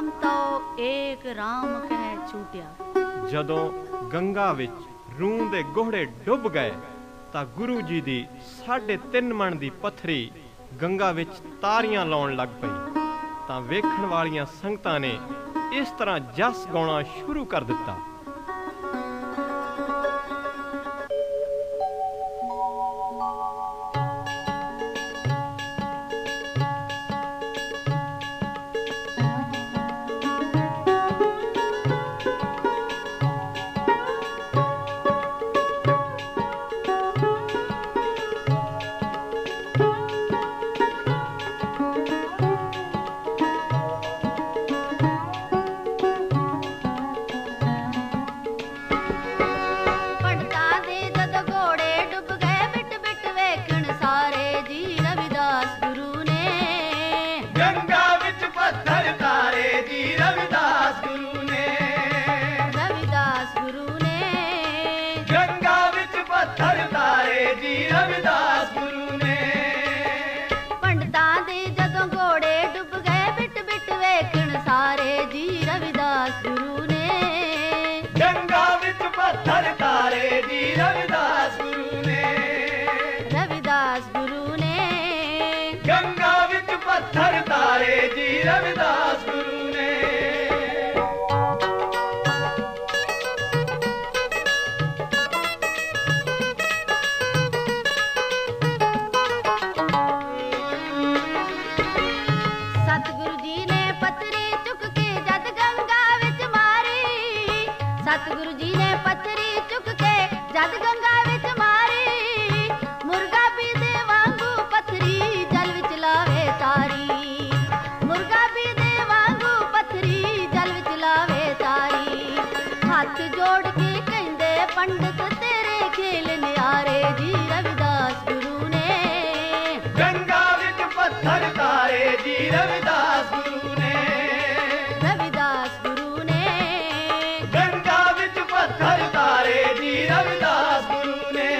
ਨਾਮ ਤੋ ਏਕ ਰਾਮ ਕਹਿ ਛੂਟਿਆ। ਜਦੋਂ ਗੰਗਾ ਵਿੱਚ ਰੂੰ ਦੇ ਗੋਹੜੇ ਡੁੱਬ ਗਏ ਤਾਂ ਗੁਰੂ ਜੀ ਦੀ 3.5 ਮਣ ਦੀ ਪੱਥਰੀ ਗੰਗਾ ਵਿੱਚ ਤਾਰੀਆਂ ਲਾਉਣ ਲੱਗ ਪਈ ਤਾਂ ਵੇਖਣ ਵਾਲੀਆਂ ਸੰਗਤਾਂ ਨੇ ਇਸ ਤਰ੍ਹਾਂ ਜਸ ਗਾਉਣਾ ਸ਼ੁਰੂ ਕਰ ਦਿੱਤਾ। रविदास गुरु ने सतगुरु जी ने पत्थरी चुक के जद गंगा विच मारी। सतगुरु जी ने पत्थरी चुक के जद गंगा विच मारी। मुर्गा भी दे वांगू पत्थरी जल विच लावे तारी। मुर्गा भी दे वांगू पत्थरी जल विच लावे तारी। हाथ जोड़ के कहंदे पंडित तेरे खेल न्यारे जी रविदास गुरु ने। गंगा विच पत्थर तारे जी रविदास गुरु ने। रविदास गुरु ने गंगा विच पत्थर तारे जी रविदास गुरु ने।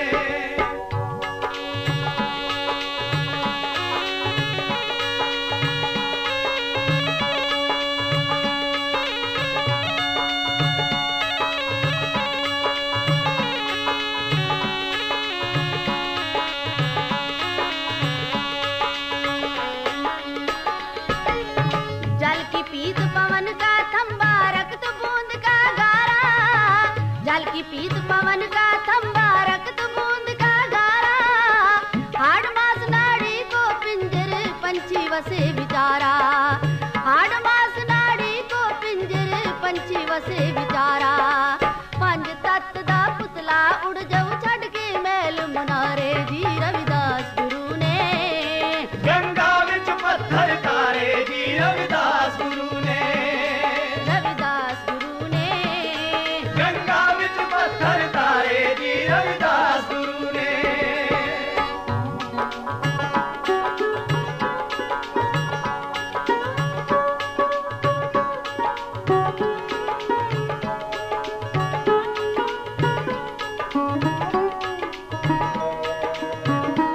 जल की पीत पवन का थंबा रक्त बूंद का गारा। जल की पीत पवन का थंबा रक्त बूंद का गारा। हाड़ मास नाड़ी को पिंजर पंछी वसे बिचारा। हाड़ मास नाड़ी को पिंजर पंछी वसे बिचारा। पंज तत्त दा पुतला उड़ जाऊ छड़ के मैल मुनारे जी रविदास गुरु ने। गंगा विच पत्थर तारे जी रविदास गुरु ने। रविदास गुरु ने गंगा विच पत्थर तारे जी रविदास गुरु ने।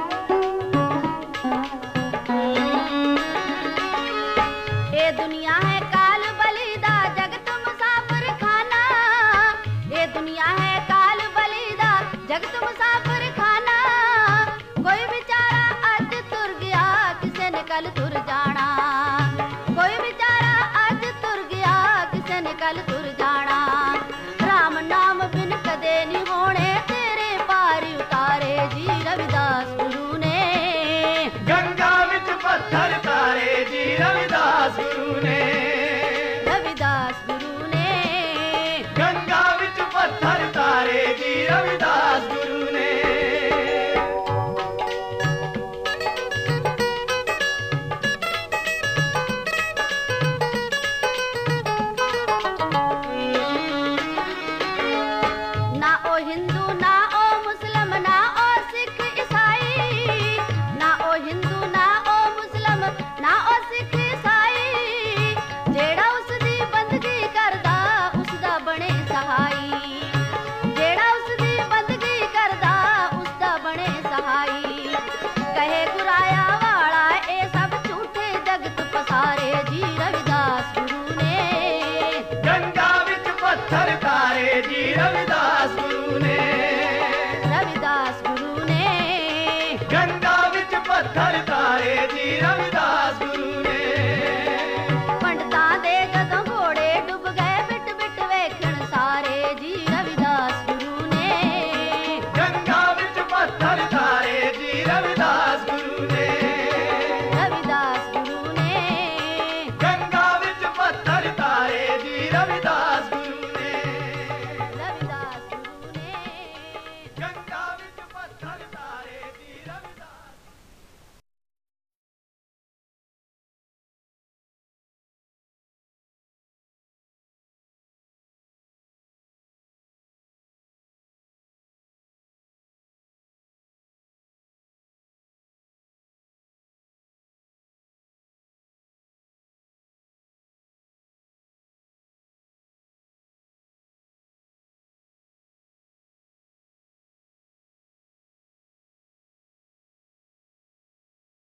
ये दुनिया है